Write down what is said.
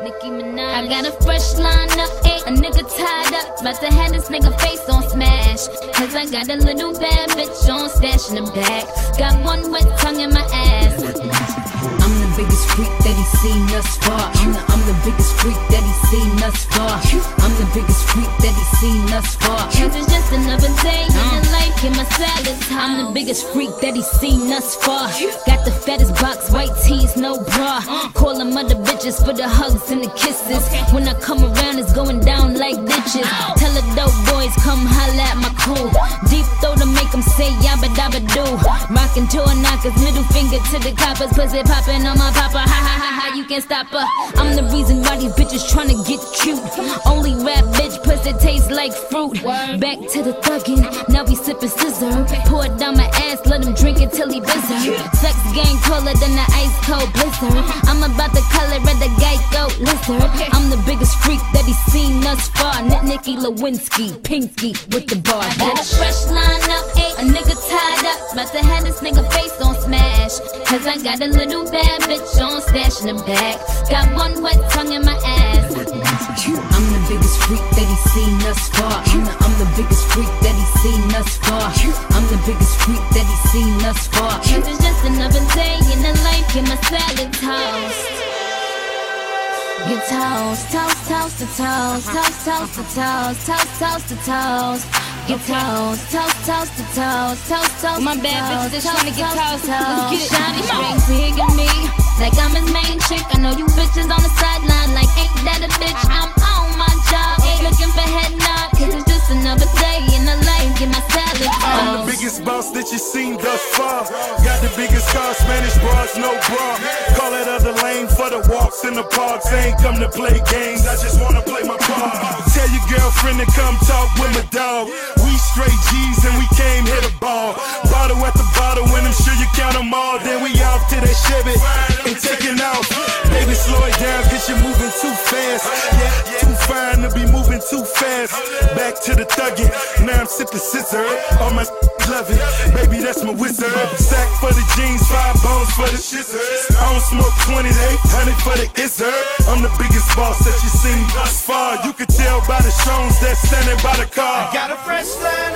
Nicki Minaj. I got a fresh lineup, a nigga tied up. About to have this nigga face on smash. Cause I got a little bad bitch on stash in the back. Got one wet tongue in my ass. I'm the biggest freak that he's seen thus far. I'm the biggest freak that he's seen thus far. I'm the biggest freak that he's seen thus far. Cause it's just another day in the life, get my salad. I'm the biggest freak that he's seen thus far. Got the fattest box, white tees, no bra. Call them other bitches for the hugs and the kisses. When I come around, it's going down like ditches. Tell the dope boys, come holla at my crew. Deep throw to make them say yabba dabba do. Rockin' door knockers, middle finger to the coppers. Pussy poppin' on my papa, ha ha ha ha, you can't stop her. I'm the reason why these bitches tryna get cute. Only rap bitch, pussy tastes like fruit. Back to the thuggin', now we sippin' scissor. Pour it down my ass, let him drink it till he blizzard. Sex game colder than the ice cold blizzard. I'm about the color of the Geico lizard. I'm the biggest freak that he's seen thus far. Nicki Lewinsky, Pinky with the bar. I got a fresh lineup, a nigga tied up. About to have this nigga face on smash. Cause I got a little bad bitch on stash in the back. Got one wet tongue in my ass. I'm the biggest freak that he's seen thus far. I'm the biggest freak that he's seen thus far. I'm the biggest freak that he's seen thus far. Cause it's just another day in the life, get my salad toast. Get toast, toast, toast to toast, toast, toast to toast, toast, toast to toast. Get toast, toast, toast to toast, toast, toast. My bad bitch just tryna get toast. Let's get it. Shawty straight pigging me like I'm his main chick. I know you bitches on the sideline like ain't that a bitch? I'm on my job, looking for head nod. Cause it's just another day in the life, get my salad toast. I'm the biggest boss that you seen thus far. Got the biggest car, Spanish bras, no bra. Call that other lane for the walks in the parks. I ain't come to play games, I just wanna play my part. Tell your girlfriend to come talk with my dog. We straight G's and we came hit a ball. Bottle at the bottle, when I'm sure you count them all. Then we off to that Chevy and taking off. Baby, slow it down cause you're moving too fast. Yeah, too fine to be moving too fast. Back to the thuggin', now I'm sipping scissor. All my love it, baby, that's my wizard. Sack for the jeans, 5 bones for the shizzers. I don't smoke 20, 800 for the izzard. I'm the biggest boss that you seen thus far. You can tell by the shows that's standing by the car. I got a fresh line